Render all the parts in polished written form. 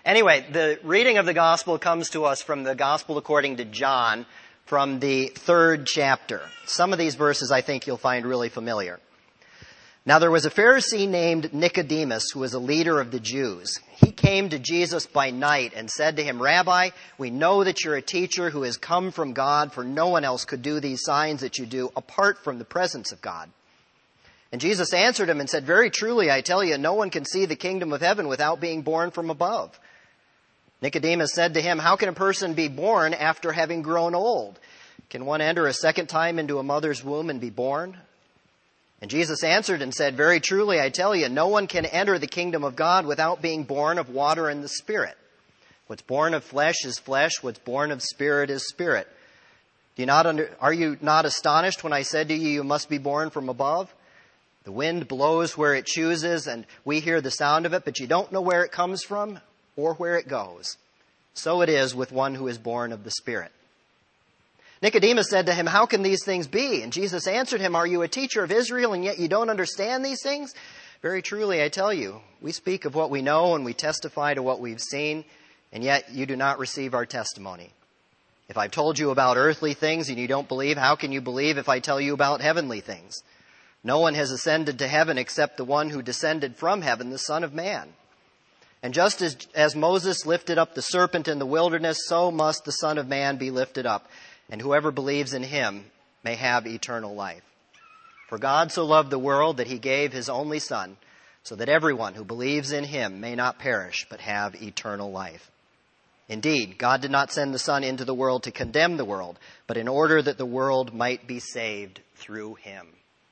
Anyway, the reading of the gospel comes to us from the gospel according to John, from the 3rd chapter. Some of these verses I think you'll find really familiar. Now there was a Pharisee named Nicodemus who was a leader of the Jews. He came to Jesus by night and said to him, "Rabbi, we know that you're a teacher who has come from God, for no one else could do these signs that you do apart from the presence of God." And Jesus answered him and said, "Very truly, I tell you, no one can see the kingdom of heaven without being born from above." Nicodemus said to him, "How can a person be born after having grown old? Can one enter a second time into a mother's womb and be born?" And Jesus answered and said, "Very truly, I tell you, no one can enter the kingdom of God without being born of water and the Spirit. What's born of flesh is flesh. What's born of spirit is spirit. Are you not astonished when I said to you, you must be born from above? The wind blows where it chooses, and we hear the sound of it, but you don't know where it comes from or where it goes. So it is with one who is born of the Spirit." Nicodemus said to him, "How can these things be?" And Jesus answered him, "Are you a teacher of Israel, and yet you don't understand these things? Very truly, I tell you, we speak of what we know, and we testify to what we've seen, and yet you do not receive our testimony. If I've told you about earthly things and you don't believe, how can you believe if I tell you about heavenly things? No one has ascended to heaven except the one who descended from heaven, the Son of Man. And just as Moses lifted up the serpent in the wilderness, so must the Son of Man be lifted up, and whoever believes in him may have eternal life. For God so loved the world that he gave his only Son, so that everyone who believes in him may not perish but have eternal life. Indeed, God did not send the Son into the world to condemn the world, but in order that the world might be saved through him."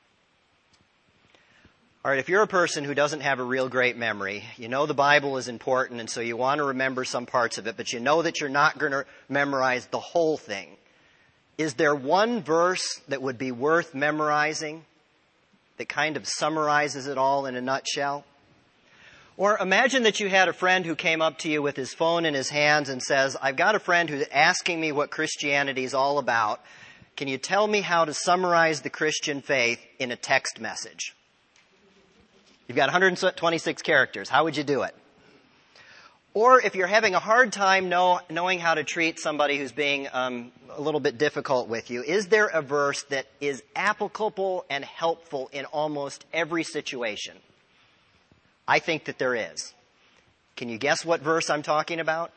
All right, if you're a person who doesn't have a real great memory, you know the Bible is important, and so you want to remember some parts of it, but you know that you're not going to memorize the whole thing. Is there one verse that would be worth memorizing that kind of summarizes it all in a nutshell? Or imagine that you had a friend who came up to you with his phone in his hands and says, "I've got a friend who's asking me what Christianity is all about. Can you tell me how to summarize the Christian faith in a text message?" You've got 126 characters. How would you do it? Or if you're having a hard time knowing how to treat somebody who's being a little bit difficult with you, is there a verse that is applicable and helpful in almost every situation? I think that there is. Can you guess what verse I'm talking about?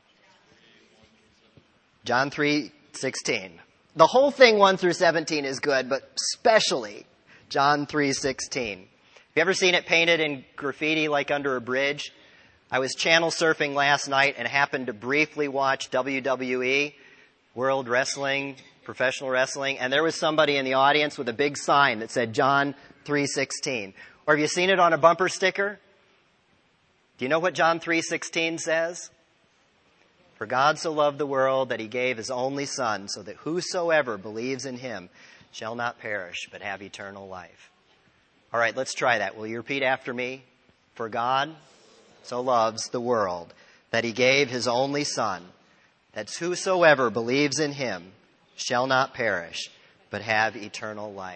John 3:16. The whole thing 1 through 17 is good, but especially John 3:16. Have you ever seen it painted in graffiti like under a bridge? I was channel surfing last night and happened to briefly watch WWE, World Wrestling, Professional Wrestling, and there was somebody in the audience with a big sign that said John 3:16. Or have you seen it on a bumper sticker? Do you know what John 3:16 says? For God so loved the world that he gave his only Son, so that whosoever believes in him shall not perish, but have eternal life. All right, let's try that. Will you repeat after me? For God so loves the world that he gave his only Son, that whosoever believes in him shall not perish, but have eternal life.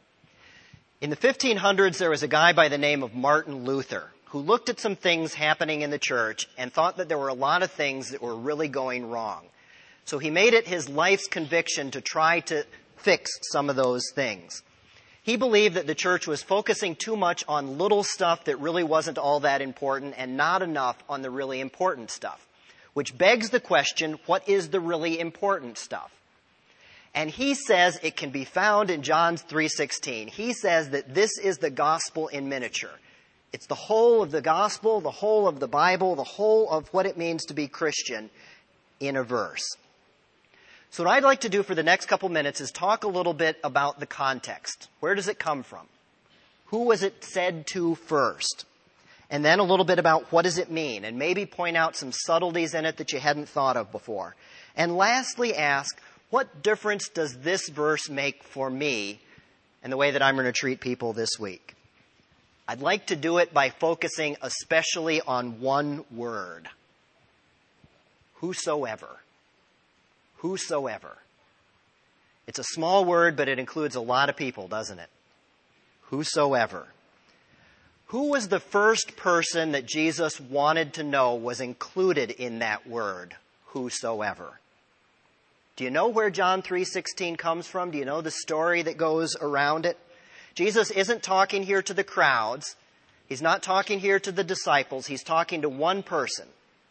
In the 1500s, there was a guy by the name of Martin Luther who looked at some things happening in the church and thought that there were a lot of things that were really going wrong. So he made it his life's conviction to try to fix some of those things. He believed that the church was focusing too much on little stuff that really wasn't all that important and not enough on the really important stuff, which begs the question, what is the really important stuff? And he says it can be found in John 3:16. He says that this is the gospel in miniature. It's the whole of the gospel, the whole of the Bible, the whole of what it means to be Christian in a verse. So what I'd like to do for the next couple minutes is talk a little bit about the context. Where does it come from? Who was it said to first? And then a little bit about what does it mean? And maybe point out some subtleties in it that you hadn't thought of before. And lastly ask, what difference does this verse make for me and the way that I'm going to treat people this week? I'd like to do it by focusing especially on one word. Whosoever. Whosoever. It's a small word, but it includes a lot of people, doesn't it? Whosoever. Who was the first person that Jesus wanted to know was included in that word, whosoever? Do you know where John 3:16 comes from? Do you know the story that goes around it? Jesus isn't talking here to the crowds. He's not talking here to the disciples. He's talking to one person.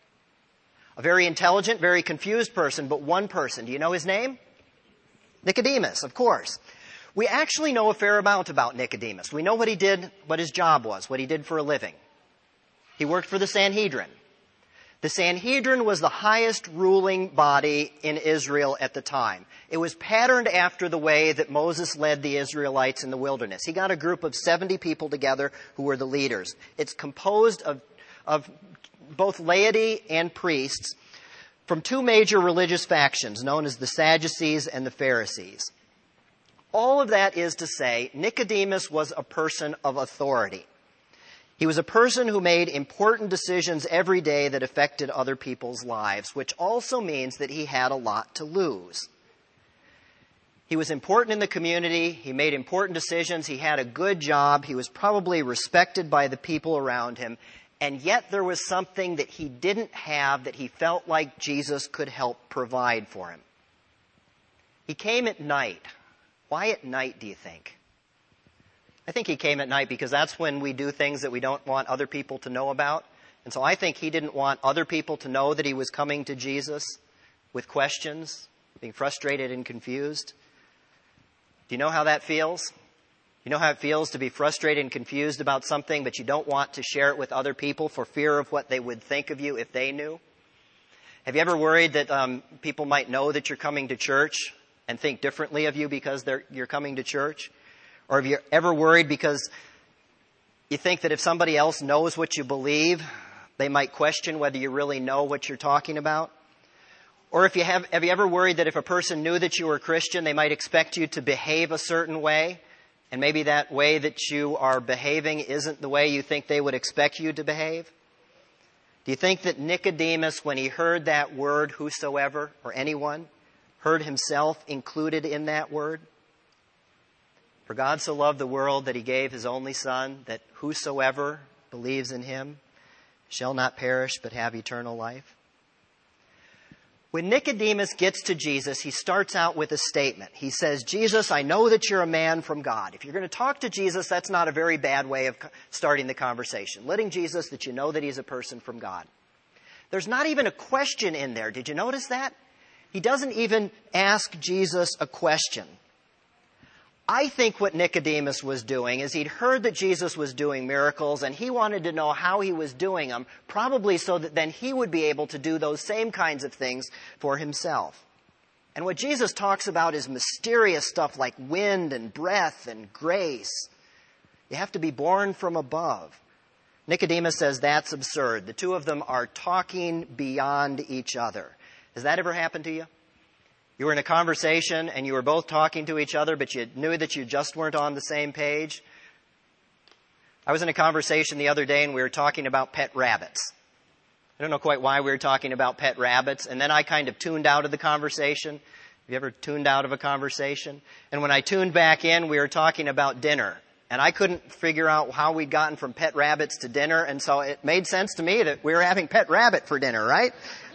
A very intelligent, very confused person, but one person. Do you know his name? Nicodemus, of course. We actually know a fair amount about Nicodemus. We know what he did, what his job was, what he did for a living. He worked for the Sanhedrin. The Sanhedrin was the highest ruling body in Israel at the time. It was patterned after the way that Moses led the Israelites in the wilderness. He got a group of 70 people together who were the leaders. It's composed of both laity and priests from two major religious factions known as the Sadducees and the Pharisees. All of that is to say, Nicodemus was a person of authority. He was a person who made important decisions every day that affected other people's lives, which also means that he had a lot to lose. He was important in the community. He made important decisions. He had a good job. He was probably respected by the people around him. And yet there was something that he didn't have that he felt like Jesus could help provide for him. He came at night. Why at night, do you think? I think he came at night because that's when we do things that we don't want other people to know about. And so I think he didn't want other people to know that he was coming to Jesus with questions, being frustrated and confused. Do you know how that feels? You know how it feels to be frustrated and confused about something, but you don't want to share it with other people for fear of what they would think of you if they knew? Have you ever worried that people might know that you're coming to church and think differently of you because you're coming to church? Or have you ever worried because you think that if somebody else knows what you believe, they might question whether you really know what you're talking about? Or have you ever worried that if a person knew that you were a Christian, they might expect you to behave a certain way, and maybe that way that you are behaving isn't the way you think they would expect you to behave? Do you think that Nicodemus, when he heard that word, whosoever, or anyone, heard himself included in that word? For God so loved the world that he gave his only Son, that whosoever believes in him shall not perish but have eternal life. When Nicodemus gets to Jesus, he starts out with a statement. He says, Jesus, I know that you're a man from God. If you're going to talk to Jesus, that's not a very bad way of starting the conversation. Letting Jesus that you know that he's a person from God. There's not even a question in there. Did you notice that? He doesn't even ask Jesus a question. I think what Nicodemus was doing is he'd heard that Jesus was doing miracles and he wanted to know how he was doing them, probably so that then he would be able to do those same kinds of things for himself. And what Jesus talks about is mysterious stuff like wind and breath and grace. You have to be born from above. Nicodemus says that's absurd. The two of them are talking beyond each other. Has that ever happened to you? You were in a conversation and you were both talking to each other, but you knew that you just weren't on the same page. I was in a conversation the other day and we were talking about pet rabbits. I don't know quite why we were talking about pet rabbits. And then I kind of tuned out of the conversation. Have you ever tuned out of a conversation? And when I tuned back in, we were talking about dinner. And I couldn't figure out how we'd gotten from pet rabbits to dinner. And so it made sense to me that we were having pet rabbit for dinner, right?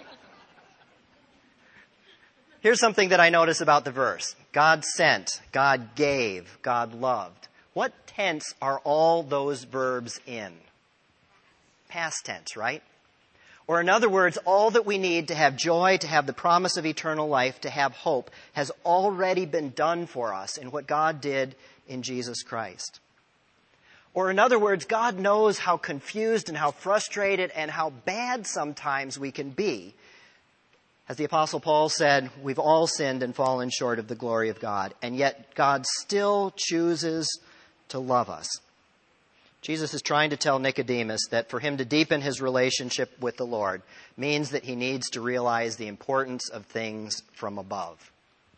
Here's something that I notice about the verse. God sent, God gave, God loved. What tense are all those verbs in? Past tense, right? Or in other words, all that we need to have joy, to have the promise of eternal life, to have hope, has already been done for us in what God did in Jesus Christ. Or in other words, God knows how confused and how frustrated and how bad sometimes we can be. As the Apostle Paul said, we've all sinned and fallen short of the glory of God, and yet God still chooses to love us. Jesus is trying to tell Nicodemus that for him to deepen his relationship with the Lord means that he needs to realize the importance of things from above.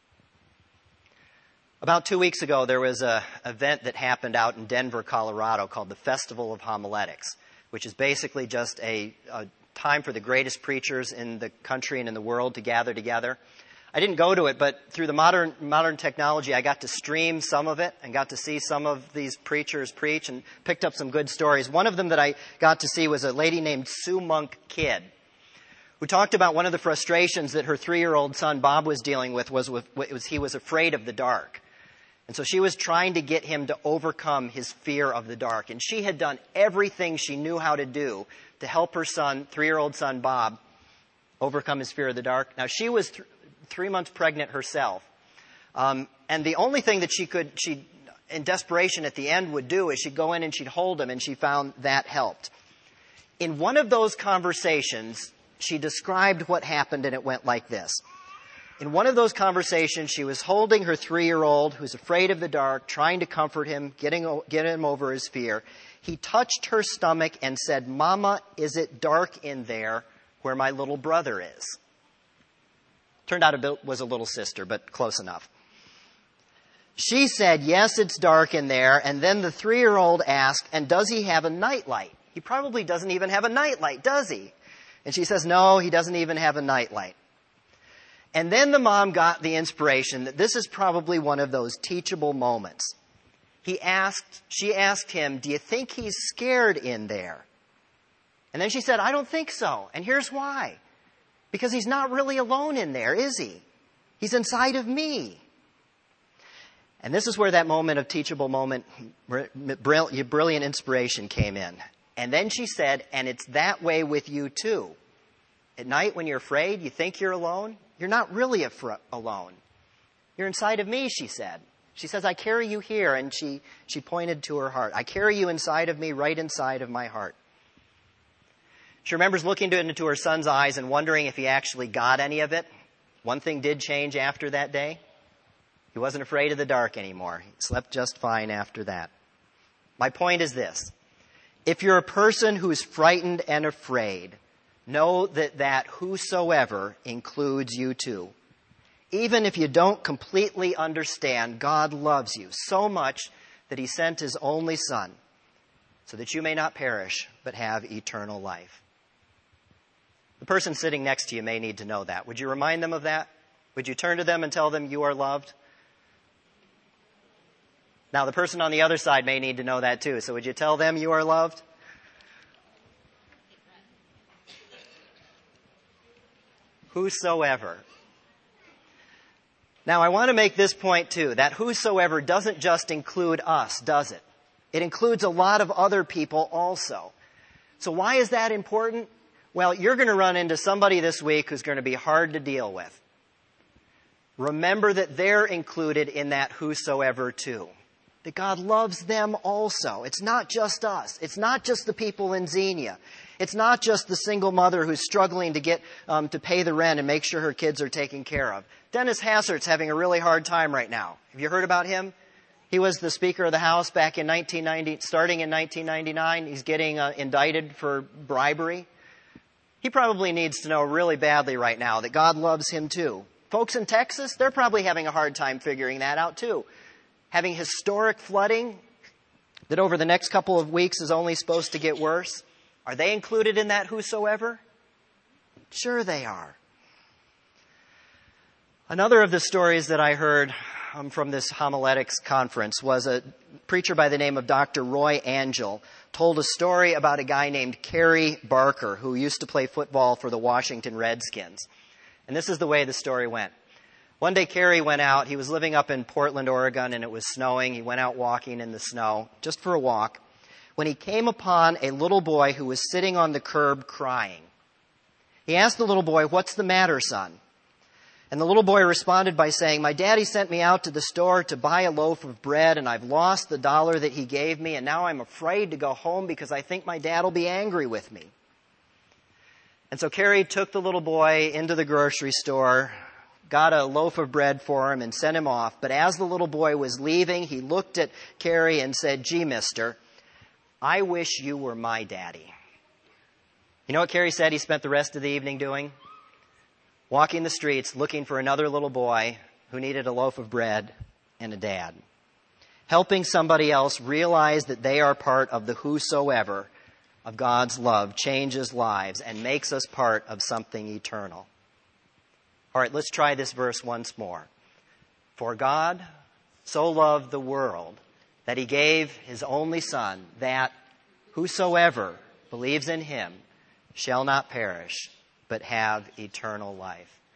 About 2 weeks ago, there was an event that happened out in Denver, Colorado, called the Festival of Homiletics, which is basically just a time for the greatest preachers in the country and in the world to gather together. I didn't go to it, but through the modern technology, I got to stream some of it and got to see some of these preachers preach and picked up some good stories. One of them that I got to see was a lady named Sue Monk Kidd, who talked about one of the frustrations that her 3-year-old son Bob was dealing with was he was afraid of the dark. And so she was trying to get him to overcome his fear of the dark. And she had done everything she knew how to do to help her son, 3-year-old son Bob, overcome his fear of the dark. Now, she was 3 months pregnant herself. And the only thing that she in desperation at the end would do is she'd go in and she'd hold him, and she found that helped. In one of those conversations, she described what happened, and it went like this. In one of those conversations, she was holding her 3-year-old who's afraid of the dark, trying to comfort him, get him over his fear. He touched her stomach and said, "Mama, is it dark in there where my little brother is?" Turned out it was a little sister, but close enough. She said, "Yes, it's dark in there." And then the 3-year-old asked, "And does he have a nightlight?" He probably doesn't even have a nightlight, does he? And she says, "No, he doesn't even have a nightlight." And then the mom got the inspiration that this is probably one of those teachable moments. She asked him, "Do you think he's scared in there?" And then she said, "I don't think so. And here's why. Because he's not really alone in there, is he? He's inside of me." And this is where that moment of teachable moment, brilliant inspiration came in. And then she said, "And it's that way with you too. At night when you're afraid, you think you're alone. You're not really alone. You're inside of me," she said. She says, "I carry you here." And she pointed to her heart. "I carry you inside of me, right inside of my heart." She remembers looking into her son's eyes and wondering if he actually got any of it. One thing did change after that day. He wasn't afraid of the dark anymore. He slept just fine after that. My point is this. If you're a person who's frightened and afraid, know that whosoever includes you too. Even if you don't completely understand, God loves you so much that he sent his only Son so that you may not perish but have eternal life. The person sitting next to you may need to know that. Would you remind them of that? Would you turn to them and tell them you are loved? Now, the person on the other side may need to know that too. So would you tell them you are loved? Whosoever. Now, I want to make this point too, that whosoever doesn't just include us, does it? It includes a lot of other people also. So why is that important? Well, you're going to run into somebody this week who's going to be hard to deal with. Remember that they're included in that whosoever too. That God loves them also. It's not just us. It's not just the people in Xenia. It's not just the single mother who's struggling to get to pay the rent and make sure her kids are taken care of. Dennis Hassert's having a really hard time right now. Have you heard about him? He was the Speaker of the House back in starting in 1999. He's getting indicted for bribery. He probably needs to know really badly right now that God loves him too. Folks in Texas, they're probably having a hard time figuring that out too. Having historic flooding that over the next couple of weeks is only supposed to get worse. Are they included in that whosoever? Sure they are. Another of the stories that I heard from this homiletics conference was a preacher by the name of Dr. Roy Angel told a story about a guy named Kerry Barker who used to play football for the Washington Redskins. And this is the way the story went. One day Kerry went out. He was living up in Portland, Oregon, and it was snowing. He went out walking in the snow, just for a walk, when he came upon a little boy who was sitting on the curb crying. He asked the little boy, "What's the matter, son?" And the little boy responded by saying, "My daddy sent me out to the store to buy a loaf of bread, and I've lost the $1 that he gave me, and now I'm afraid to go home because I think my dad will be angry with me." And so Kerry took the little boy into the grocery store, got a loaf of bread for him, and sent him off. But as the little boy was leaving, he looked at Kerry and said, "Gee, mister, I wish you were my daddy." You know what Kerry said he spent the rest of the evening doing? Walking the streets looking for another little boy who needed a loaf of bread and a dad. Helping somebody else realize that they are part of the whosoever of God's love changes lives and makes us part of something eternal. All right, let's try this verse once more. For God so loved the world that he gave his only Son, that whosoever believes in him shall not perish, but have eternal life.